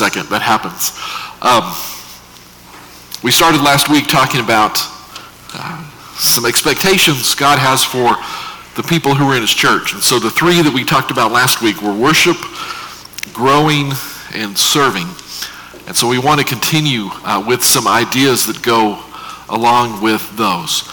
second. That happens. We started last week talking about some expectations God has for the people who are in his church. And so the three that we talked about last week were worship, growing, and serving. And so we want to continue with some ideas that go along with those.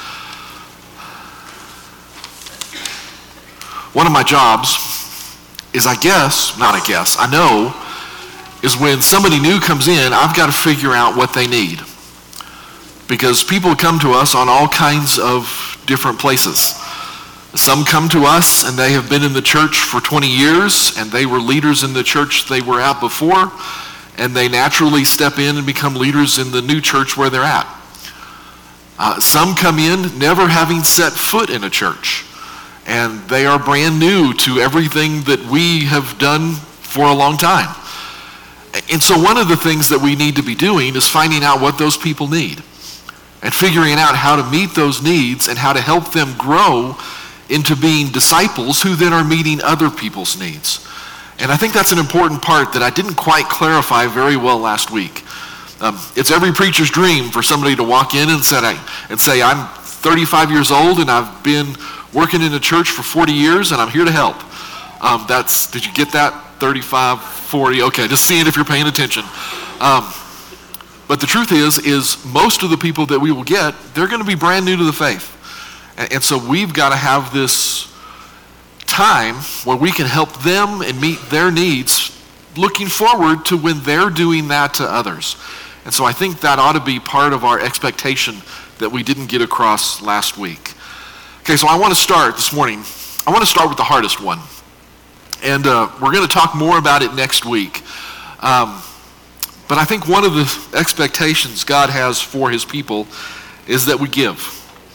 One of my jobs is I know, is when somebody new comes in, I've got to figure out what they need. Because people come to us on all kinds of different places. Some come to us and they have been in the church for 20 years and they were leaders in the church they were at before, and they naturally step in and become leaders in the new church where they're at. Some come in never having set foot in a church, and they are brand new to everything that we have done for a long time. And so one of the things that we need to be doing is finding out what those people need and figuring out how to meet those needs and how to help them grow into being disciples who then are meeting other people's needs. And I think that's an important part that I didn't quite clarify very well last week. It's every preacher's dream for somebody to walk in and say, I'm 35 years old and I've been working in a church for 40 years and I'm here to help. Did you get that? 35, 40, okay, just seeing if you're paying attention. But the truth is most of the people that we will get, they're going to be brand new to the faith. And so we've got to have this time where we can help them and meet their needs, looking forward to when they're doing that to others. And so I think that ought to be part of our expectation that we didn't get across last week. Okay, so I want to start this morning. I want to start with the hardest one. And we're going to talk more about it next week. But I think one of the expectations God has for his people is that we give.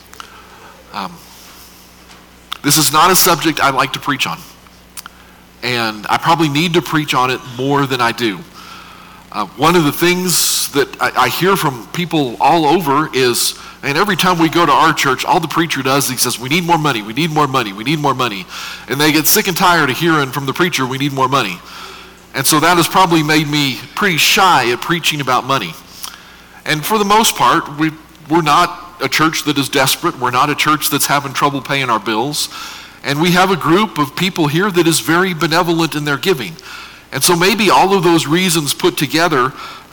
This is not a subject I like to preach on. And I probably need to preach on it more than I do. One of the things that I hear from people all over is, and every time we go to our church, all the preacher does, he says, we need more money, we need more money, we need more money. And they get sick and tired of hearing from the preacher, we need more money. And so that has probably made me pretty shy at preaching about money. And for the most part, we're not a church that is desperate. We're not a church that's having trouble paying our bills. And we have a group of people here that is very benevolent in their giving. And so maybe all of those reasons put together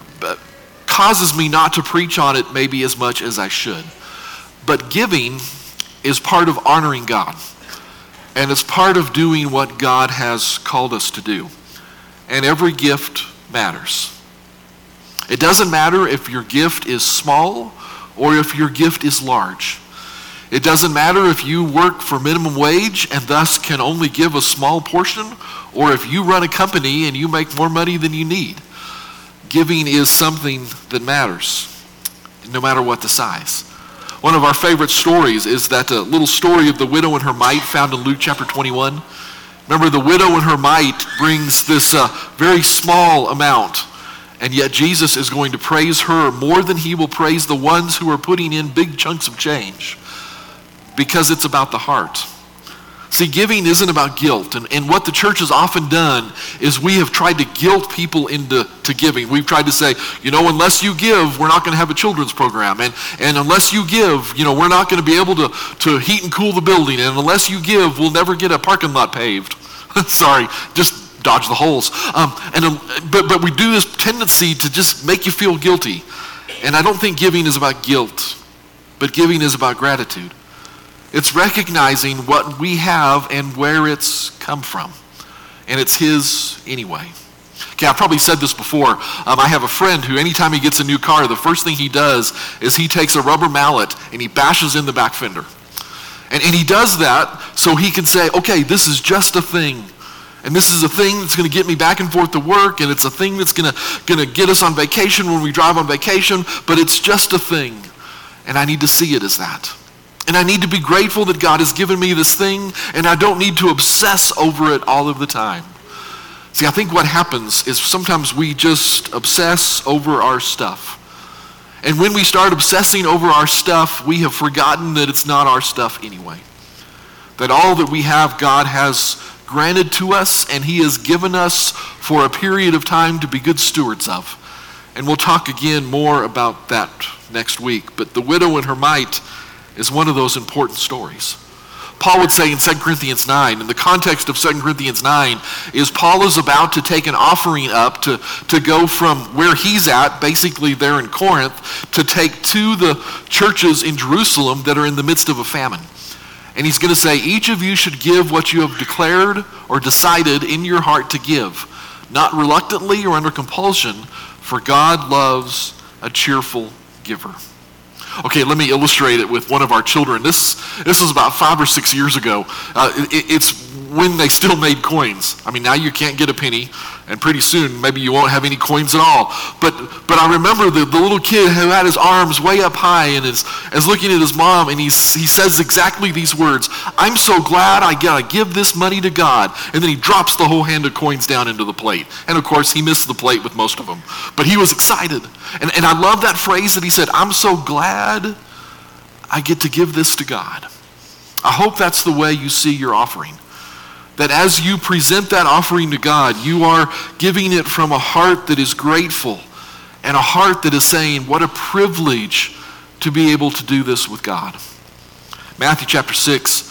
causes me not to preach on it maybe as much as I should. But giving is part of honoring God. And it's part of doing what God has called us to do. And every gift matters. It doesn't matter if your gift is small or if your gift is large. It doesn't matter if you work for minimum wage and thus can only give a small portion, or if you run a company and you make more money than you need. Giving is something that matters, no matter what the size. One of our favorite stories is that little story of the widow and her mite found in Luke chapter 21. Remember, the widow and her mite brings this very small amount, and yet Jesus is going to praise her more than he will praise the ones who are putting in big chunks of change, because it's about the heart. See, giving isn't about guilt, and what the church has often done is we have tried to guilt people into giving. We've tried to say, unless you give, we're not going to have a children's program, and unless you give, we're not going to be able to heat and cool the building, and unless you give, we'll never get a parking lot paved. Sorry, just dodge the holes. But we do this tendency to just make you feel guilty. And I don't think giving is about guilt, but giving is about gratitude. It's recognizing what we have and where it's come from. And it's his anyway. Okay, I've probably said this before. I have a friend who anytime he gets a new car, the first thing he does is he takes a rubber mallet and he bashes in the back fender. And he does that so he can say, okay, this is just a thing. And this is a thing that's going to get me back and forth to work, and it's a thing that's going to get us on vacation when we drive on vacation, but it's just a thing. And I need to see it as that. And I need to be grateful that God has given me this thing, and I don't need to obsess over it all of the time. See, I think what happens is sometimes we just obsess over our stuff. And when we start obsessing over our stuff, we have forgotten that it's not our stuff anyway. That all that we have, God has granted to us and he has given us for a period of time to be good stewards of. And we'll talk again more about that next week. But the widow and her mite is one of those important stories. Paul would say in 2 Corinthians 9, in the context of 2 Corinthians 9, is Paul is about to take an offering up to go from where he's at, basically there in Corinth, to take to the churches in Jerusalem that are in the midst of a famine. And he's going to say, each of you should give what you have declared or decided in your heart to give, not reluctantly or under compulsion, for God loves a cheerful giver. Okay, let me illustrate it with one of our children. This was about 5 or 6 years ago. It's when they still made coins. I mean, now you can't get a penny, and pretty soon maybe you won't have any coins at all. But I remember the little kid who had his arms way up high and is looking at his mom, and he says exactly these words, "I'm so glad I gotta give this money to God." And then he drops the whole hand of coins down into the plate. And of course, he missed the plate with most of them. But he was excited. And I love that phrase that he said, "I'm so glad I get to give this to God." I hope that's the way you see your offering. That as you present that offering to God, you are giving it from a heart that is grateful and a heart that is saying, what a privilege to be able to do this with God. Matthew chapter 6,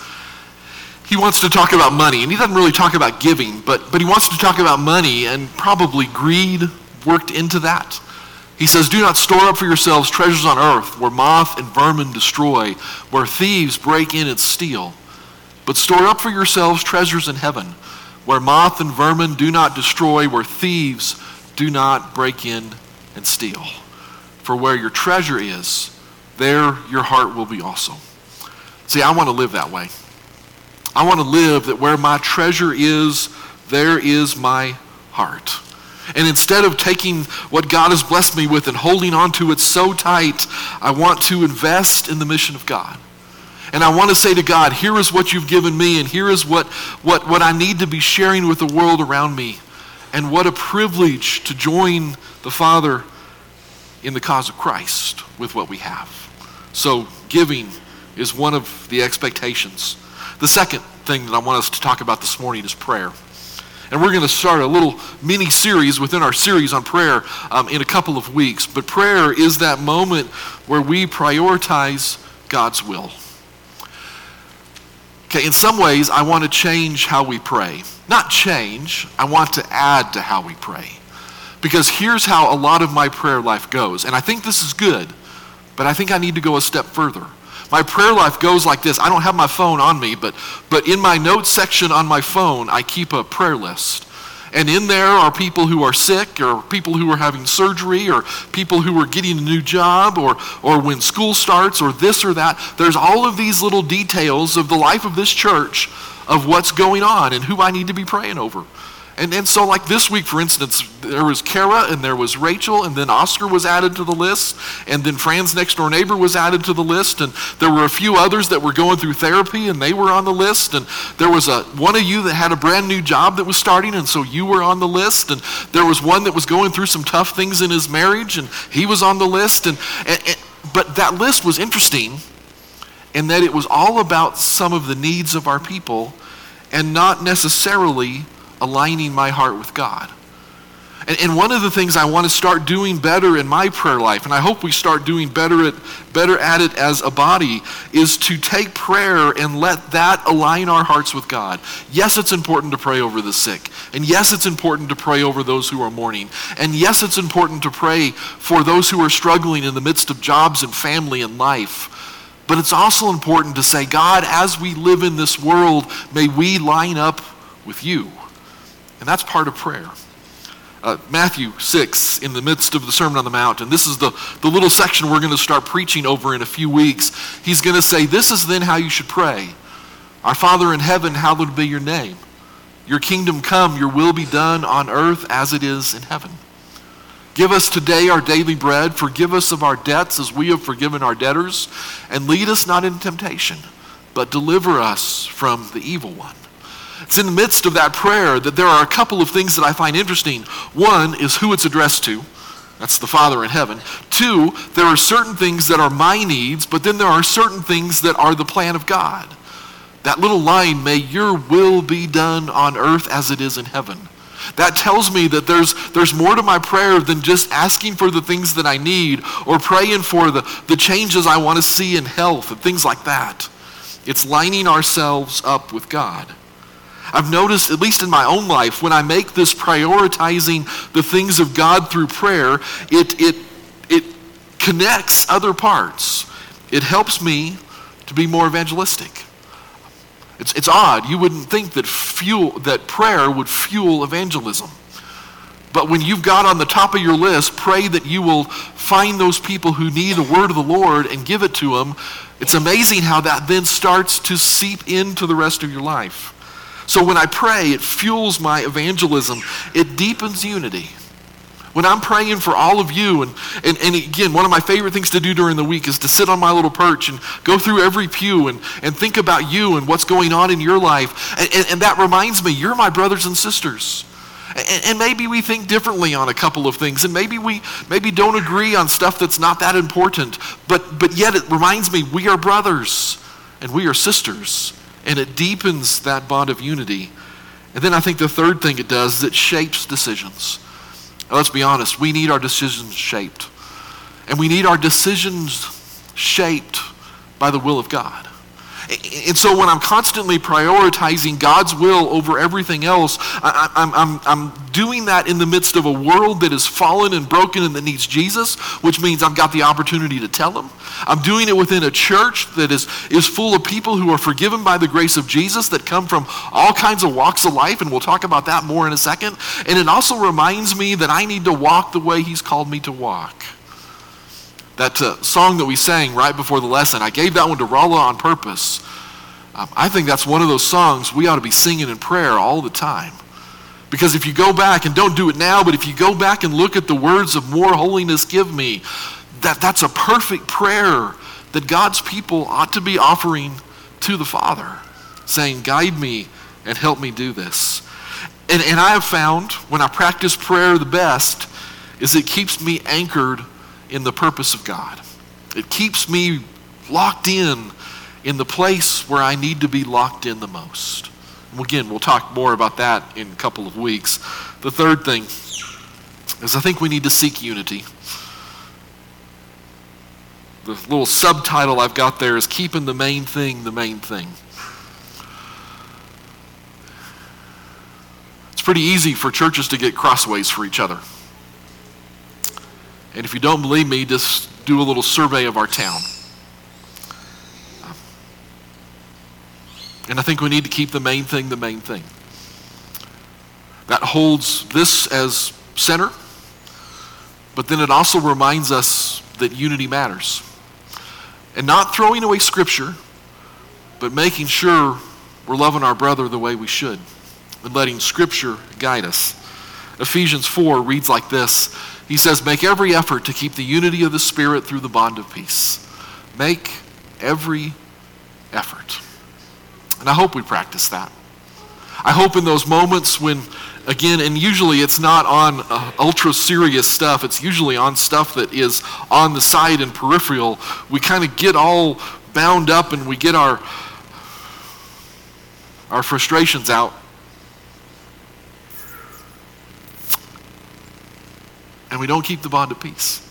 he wants to talk about money, and he doesn't really talk about giving, but he wants to talk about money, and probably greed worked into that. He says, "Do not store up for yourselves treasures on earth where moth and vermin destroy, where thieves break in and steal. But store up for yourselves treasures in heaven, where moth and vermin do not destroy, where thieves do not break in and steal. For where your treasure is, there your heart will be also." See, I want to live that way. I want to live that where my treasure is, there is my heart. And instead of taking what God has blessed me with and holding on to it so tight, I want to invest in the mission of God. And I want to say to God, here is what you've given me, and here is what I need to be sharing with the world around me. And what a privilege to join the Father in the cause of Christ with what we have. So giving is one of the expectations. The second thing that I want us to talk about this morning is prayer. And we're going to start a little mini-series within our series on prayer in a couple of weeks. But prayer is that moment where we prioritize God's will. Okay, in some ways, I want to change how we pray. Not change, I want to add to how we pray. Because here's how a lot of my prayer life goes. And I think this is good, but I think I need to go a step further. My prayer life goes like this. I don't have my phone on me, but in my notes section on my phone, I keep a prayer list. And in there are people who are sick, or people who are having surgery, or people who are getting a new job, or when school starts, or this or that. There's all of these little details of the life of this church, of what's going on and who I need to be praying over. And so like this week, for instance, there was Kara and there was Rachel, and then Oscar was added to the list, and then Fran's next door neighbor was added to the list, and there were a few others that were going through therapy and they were on the list, and there was one of you that had a brand new job that was starting, and so you were on the list, and there was one that was going through some tough things in his marriage, and he was on the list, but that list was interesting in that it was all about some of the needs of our people and not necessarily aligning my heart with God. And one of the things I want to start doing better in my prayer life, and I hope we start doing better at it as a body, is to take prayer and let that align our hearts with God. Yes, it's important to pray over the sick. And yes, it's important to pray over those who are mourning. And yes, it's important to pray for those who are struggling in the midst of jobs and family and life. But it's also important to say, God, as we live in this world, may we line up with you. And that's part of prayer. Matthew 6, in the midst of the Sermon on the Mount, and this is the little section we're going to start preaching over in a few weeks. He's going to say, this is then how you should pray. Our Father in heaven, hallowed be your name. Your kingdom come, your will be done on earth as it is in heaven. Give us today our daily bread. Forgive us of our debts as we have forgiven our debtors. And lead us not into temptation, but deliver us from the evil one. It's in the midst of that prayer that there are a couple of things that I find interesting. One is who it's addressed to. That's the Father in heaven. Two, there are certain things that are my needs, but then there are certain things that are the plan of God. That little line, may your will be done on earth as it is in heaven. That tells me that there's more to my prayer than just asking for the things that I need or praying for the changes I want to see in health and things like that. It's lining ourselves up with God. I've noticed, at least in my own life, when I make this prioritizing the things of God through prayer, it connects other parts. It helps me to be more evangelistic. It's odd. You wouldn't think that prayer would fuel evangelism. But when you've got on the top of your list, pray that you will find those people who need a word of the Lord and give it to them, it's amazing how that then starts to seep into the rest of your life. So when I pray, it fuels my evangelism. It deepens unity. When I'm praying for all of you, and again, one of my favorite things to do during the week is to sit on my little perch and go through every pew and think about you and what's going on in your life. And that reminds me, you're my brothers and sisters. And maybe we think differently on a couple of things, and maybe we don't agree on stuff that's not that important, but yet it reminds me we are brothers and we are sisters, and it deepens that bond of unity. And then I think the third thing it does is it shapes decisions. Now, let's be honest, we need our decisions shaped. And we need our decisions shaped by the will of God. And so when I'm constantly prioritizing God's will over everything else, I'm doing that in the midst of a world that is fallen and broken and that needs Jesus, which means I've got the opportunity to tell them. I'm doing it within a church that is full of people who are forgiven by the grace of Jesus, that come from all kinds of walks of life, and we'll talk about that more in a second. And it also reminds me that I need to walk the way he's called me to walk. That song that we sang right before the lesson, I gave that one to Rolla on purpose. I think that's one of those songs we ought to be singing in prayer all the time. Because if you go back, and don't do it now, but if you go back and look at the words of more holiness give me, that's a perfect prayer that God's people ought to be offering to the Father, saying, guide me and help me do this. And I have found when I practice prayer the best is it keeps me anchored in the purpose of God. It keeps me locked in the place where I need to be locked in the most. And again, we'll talk more about that in a couple of weeks. The third thing is I think we need to seek unity. The little subtitle I've got there is keeping the main thing the main thing. It's pretty easy for churches to get crossways for each other. And if you don't believe me, just do a little survey of our town. And I think we need to keep the main thing the main thing. That holds this as center, but then it also reminds us that unity matters. And not throwing away Scripture, but making sure we're loving our brother the way we should, and letting Scripture guide us. Ephesians 4 reads like this. He says, make every effort to keep the unity of the Spirit through the bond of peace. Make every effort. And I hope we practice that. I hope in those moments when, again, and usually it's not on ultra serious stuff, it's usually on stuff that is on the side and peripheral, we kind of get all bound up and we get our frustrations out. And we don't keep the bond of peace.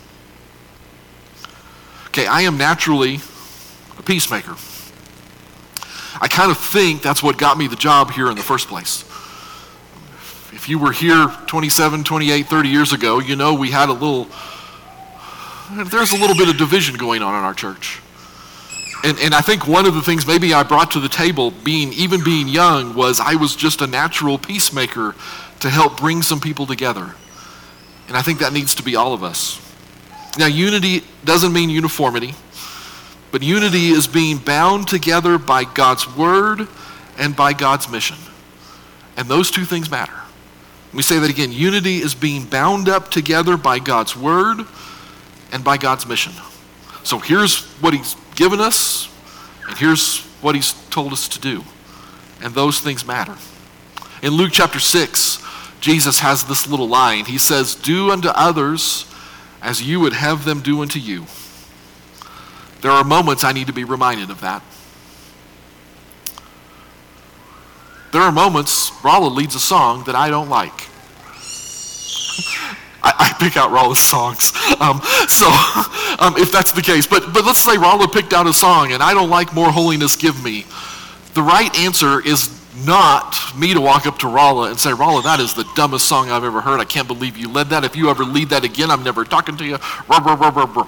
Okay, I am naturally a peacemaker. I kind of think that's what got me the job here in the first place. If you were here 27, 28, 30 years ago, you know we had there's a little bit of division going on in our church. And I think one of the things maybe I brought to the table, being young, was I was just a natural peacemaker to help bring some people together. And I think that needs to be all of us. Now, unity doesn't mean uniformity, but unity is being bound together by God's word and by God's mission. And those two things matter. Let me say that again. Unity is being bound up together by God's word and by God's mission. So here's what he's given us, and here's what he's told us to do. And those things matter. In Luke chapter 6, Jesus has this little line. He says, do unto others as you would have them do unto you. There are moments I need to be reminded of that. there are moments Rolla leads a song that I don't like. I pick out Rolla's songs, if that's the case. But let's say Rolla picked out a song and I don't like More Holiness Give Me. The right answer is not me to walk up to Rolla and say, Rolla, that is the dumbest song I've ever heard. I can't believe you led that. If you ever lead that again, I'm never talking to you. But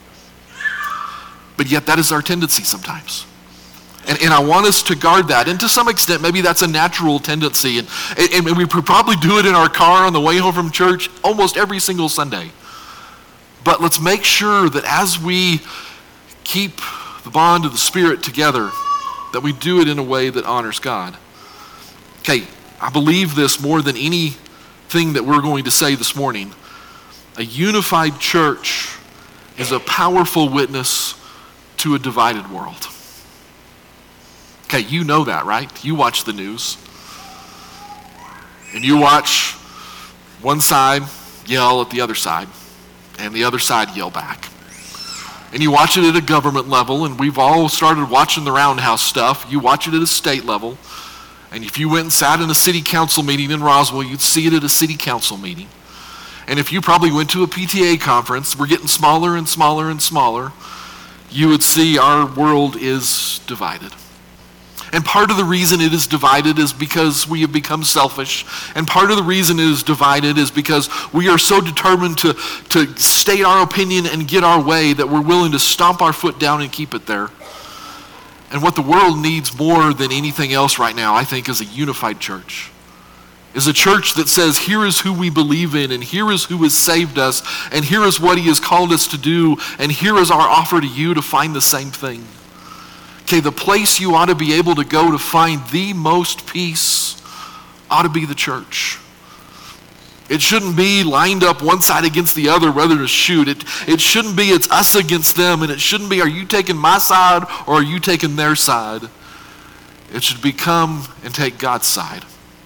yet that is our tendency sometimes. And I want us to guard that. And to some extent, maybe that's a natural tendency. And we probably do it in our car on the way home from church almost every single Sunday. But let's make sure that as we keep the bond of the Spirit together, that we do it in a way that honors God. Okay, I believe this more than anything that we're going to say this morning. A unified church is a powerful witness to a divided world. Okay, you know that, right? You watch the news. And you watch one side yell at the other side, and the other side yell back. And you watch it at a government level, and we've all started watching the Roundhouse stuff. You watch it at a state level. And if you went and sat in a city council meeting in Roswell, you'd see it at a city council meeting. And if you probably went to a PTA conference, we're getting smaller and smaller and smaller, you would see our world is divided. And part of the reason it is divided is because we have become selfish. And part of the reason it is divided is because we are so determined to state our opinion and get our way that we're willing to stomp our foot down and keep it there. And what the world needs more than anything else right now, I think, is a unified church. Is a church that says, here is who we believe in, and here is who has saved us, and here is what he has called us to do, and here is our offer to you to find the same thing. Okay, the place you ought to be able to go to find the most peace ought to be the church. It shouldn't be lined up one side against the other whether to shoot. It shouldn't be it's us against them, and it shouldn't be are you taking my side or are you taking their side. It should be come and take God's side.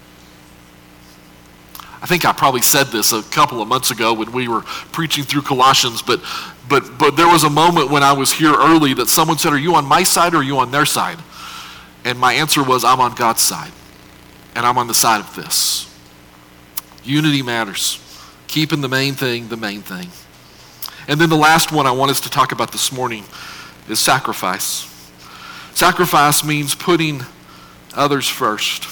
I think I probably said this a couple of months ago when we were preaching through Colossians, but there was a moment when I was here early that someone said, are you on my side or are you on their side? And my answer was, I'm on God's side, and I'm on the side of this. Unity matters. Keeping the main thing the main thing. And then the last one I want us to talk about this morning is sacrifice. Sacrifice means putting others first.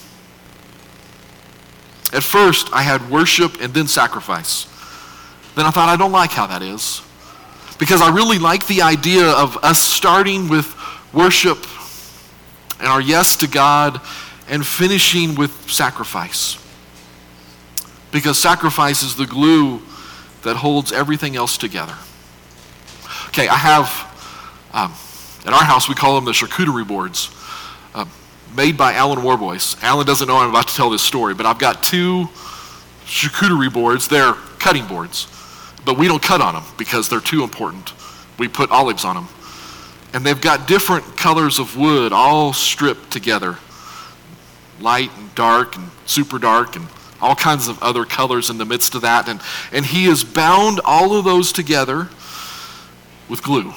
At first, I had worship and then sacrifice. Then I thought, I don't like how that is. Because I really like the idea of us starting with worship and our yes to God and finishing with sacrifice. Because sacrifice is the glue that holds everything else together. Okay, I have, at our house we call them the charcuterie boards. Made by Alan Warboys. Alan doesn't know I'm about to tell this story, but I've got 2 charcuterie boards. They're cutting boards, but we don't cut on them because they're too important. We put olives on them. And they've got different colors of wood all stripped together. Light and dark and super dark and all kinds of other colors in the midst of that. And he has bound all of those together with glue.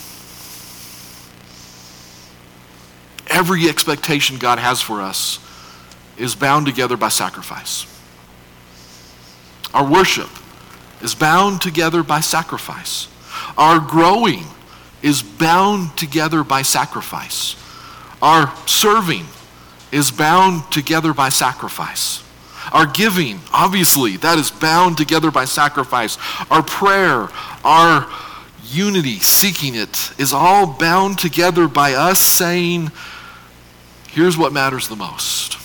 Every expectation God has for us is bound together by sacrifice. Our worship is bound together by sacrifice. Our growing is bound together by sacrifice. Our serving is bound together by sacrifice. Our giving, obviously, that is bound together by sacrifice. Our prayer, our unity, seeking it, is all bound together by us saying, here's what matters the most.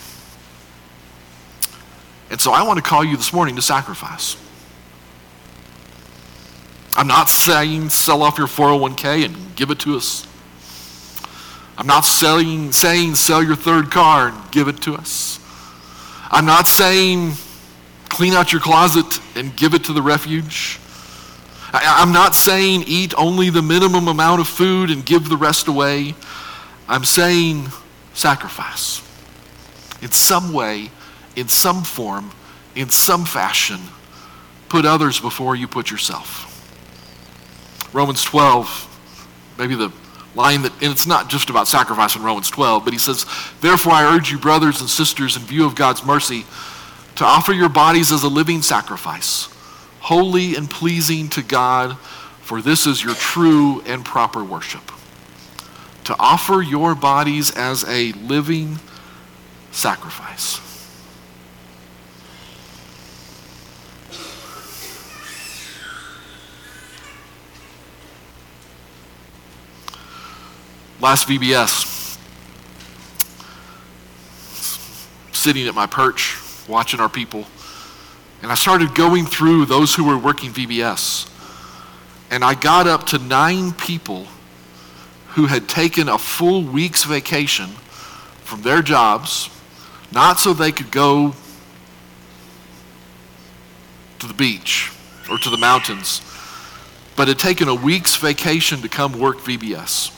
And so I want to call you this morning to sacrifice. I'm not saying sell off your 401k and give it to us. I'm not saying sell your third car and give it to us. I'm not saying clean out your closet and give it to the refuge. I'm not saying eat only the minimum amount of food and give the rest away. I'm saying sacrifice. In some way, in some form, in some fashion, put others before you put yourself. Romans 12, maybe the line that, and it's not just about sacrifice in Romans 12, but he says, therefore I urge you, brothers and sisters, in view of God's mercy, to offer your bodies as a living sacrifice, holy and pleasing to God, for this is your true and proper worship. To offer your bodies as a living sacrifice. Last VBS, sitting at my perch, watching our people, and I started going through those who were working VBS. And I got up to 9 people who had taken a full week's vacation from their jobs, not so they could go to the beach or to the mountains, but had taken a week's vacation to come work VBS.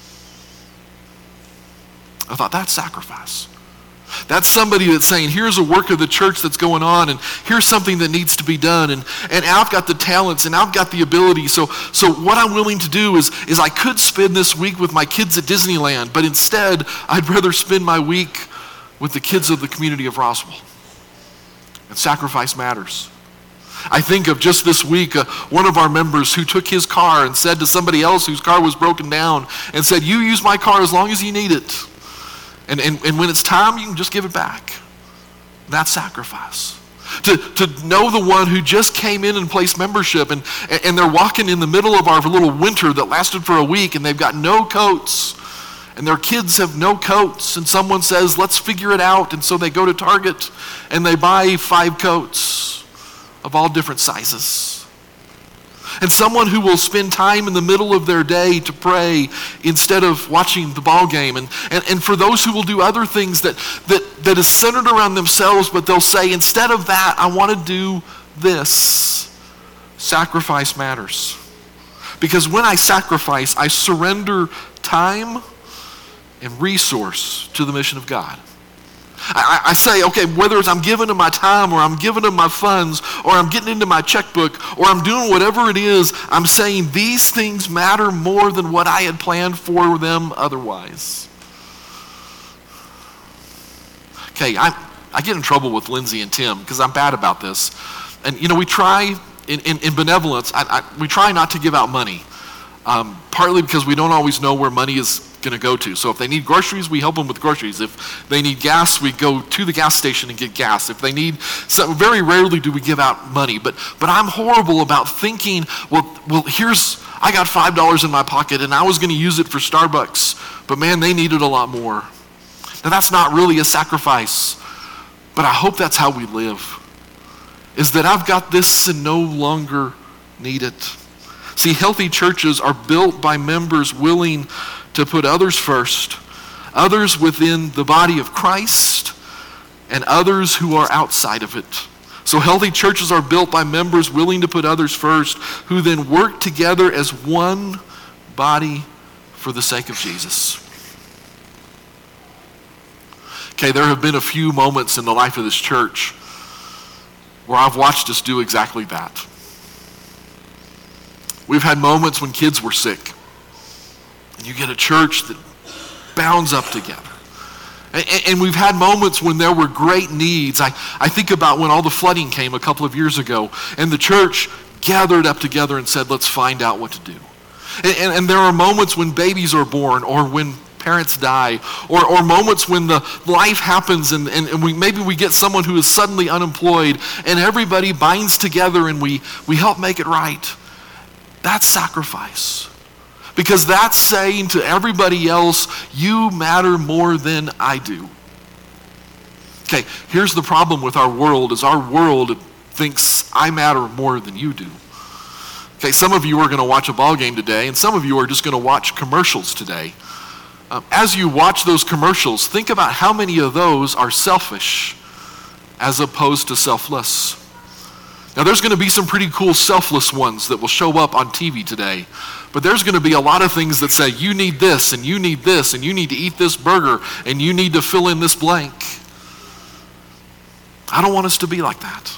I thought, that's sacrifice. That's somebody that's saying, here's a work of the church that's going on, and here's something that needs to be done, and I've got the talents, and I've got the ability, so what I'm willing to do is I could spend this week with my kids at Disneyland, but instead, I'd rather spend my week with the kids of the community of Roswell. And sacrifice matters. I think of just this week, one of our members who took his car and said to somebody else whose car was broken down, and said, you use my car as long as you need it. And when it's time, you can just give it back. That's sacrifice. To know the one who just came in and placed membership, and they're walking in the middle of our little winter that lasted for a week, and they've got no coats, and their kids have no coats, and someone says, let's figure it out, and so they go to Target, and they buy 5 coats of all different sizes. And someone who will spend time in the middle of their day to pray instead of watching the ball game. And for those who will do other things that is centered around themselves, but they'll say, instead of that, I want to do this. Sacrifice matters. Because when I sacrifice, I surrender time and resource to the mission of God. I say, okay, whether it's I'm giving them my time, or I'm giving them my funds, or I'm getting into my checkbook, or I'm doing whatever it is, I'm saying these things matter more than what I had planned for them otherwise. Okay, I get in trouble with Lindsay and Tim because I'm bad about this. And we try, in benevolence, we try not to give out money. Partly because we don't always know where money is going to go to. So if they need groceries, we help them with groceries. If they need gas, we go to the gas station and get gas. If they need, very rarely do we give out money. But I'm horrible about thinking, well, I got $5 in my pocket and I was going to use it for Starbucks, but man, they needed a lot more. Now that's not really a sacrifice, but I hope that's how we live, is that I've got this and no longer need it. See, healthy churches are built by members willing to put others first, others within the body of Christ, and others who are outside of it. So healthy churches are built by members willing to put others first, who then work together as one body for the sake of Jesus. Okay, there have been a few moments in the life of this church where I've watched us do exactly that. We've had moments when kids were sick. And you get a church that bounds up together. And we've had moments when there were great needs. I think about when all the flooding came a couple of years ago, and the church gathered up together and said, let's find out what to do. And there are moments when babies are born, or when parents die, or moments when the life happens and maybe we get someone who is suddenly unemployed, and everybody binds together and we help make it right. That's sacrifice. Because that's saying to everybody else, you matter more than I do. Okay, here's the problem with our world, is our world thinks I matter more than you do. Okay, some of you are going to watch a ball game today, and some of you are just going to watch commercials today. As you watch those commercials, think about how many of those are selfish as opposed to selfless. Now, there's going to be some pretty cool selfless ones that will show up on TV today. But there's going to be a lot of things that say, you need this, and you need this, and you need to eat this burger, and you need to fill in this blank. I don't want us to be like that.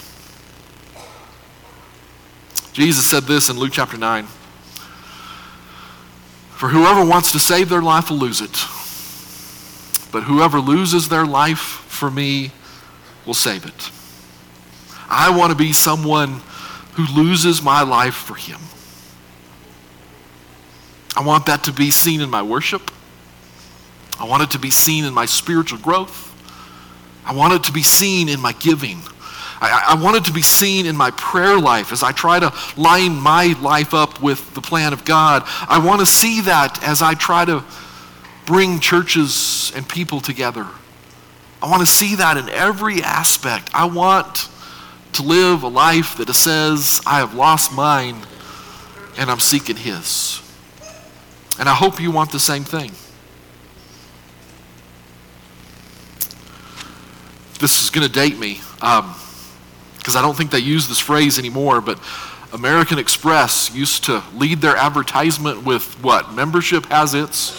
Jesus said this in Luke chapter 9. For whoever wants to save their life will lose it. But whoever loses their life for me will save it. I want to be someone who loses my life for him. I want that to be seen in my worship. I want it to be seen in my spiritual growth. I want it to be seen in my giving. I want it to be seen in my prayer life as I try to line my life up with the plan of God. I want to see that as I try to bring churches and people together. I want to see that in every aspect. I want to live a life that says, I have lost mine and I'm seeking his. And I hope you want the same thing. This is going to date me, because I don't think they use this phrase anymore, but American Express used to lead their advertisement with what? Membership has its...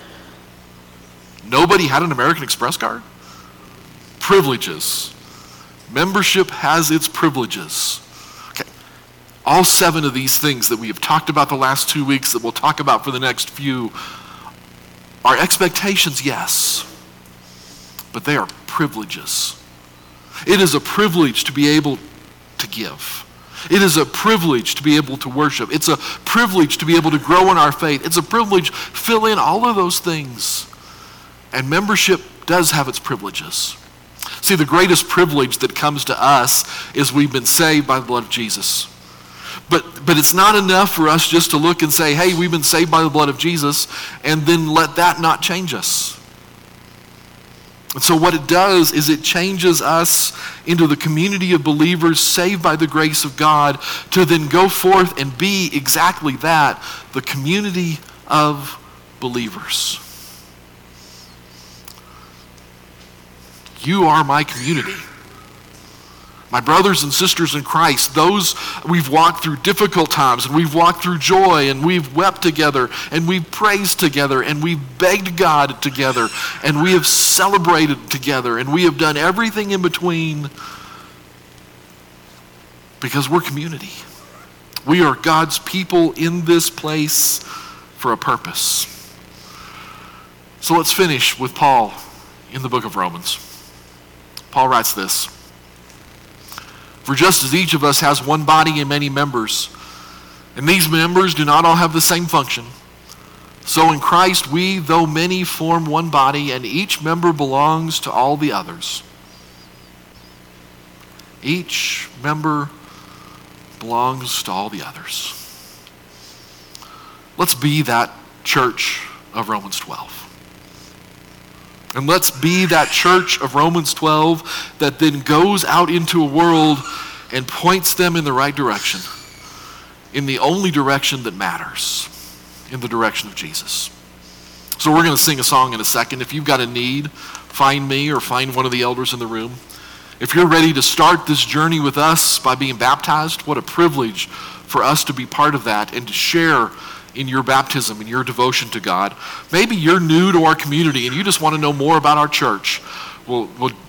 Nobody had an American Express card? Privileges. Membership has its privileges. Okay. All 7 of these things that we have talked about the last 2 weeks, that we'll talk about for the next few, are expectations, yes, but they are privileges. It is a privilege to be able to give. It is a privilege to be able to worship. It's a privilege to be able to grow in our faith. It's a privilege, fill in all of those things. And membership does have its privileges. See, the greatest privilege that comes to us is we've been saved by the blood of Jesus. But it's not enough for us just to look and say, hey, we've been saved by the blood of Jesus, and then let that not change us. And so what it does is it changes us into the community of believers saved by the grace of God to then go forth and be exactly that, the community of believers. You are my community. My brothers and sisters in Christ, those we've walked through difficult times, and we've walked through joy, and we've wept together, and we've praised together, and we've begged God together, and we have celebrated together, and we have done everything in between because we're community. We are God's people in this place for a purpose. So let's finish with Paul in the book of Romans. Paul writes this: for just as each of us has one body and many members, and these members do not all have the same function, so in Christ we, though many, form one body, and each member belongs to all the others. Each member belongs to all the others. Let's be that church of Romans 12. And let's be that church of Romans 12 that then goes out into a world and points them in the right direction, in the only direction that matters, in the direction of Jesus. So we're going to sing a song in a second. If you've got a need, find me or find one of the elders in the room. If you're ready to start this journey with us by being baptized, what a privilege for us to be part of that and to share in your baptism and your devotion to God. Maybe you're new to our community and you just want to know more about our church. Well,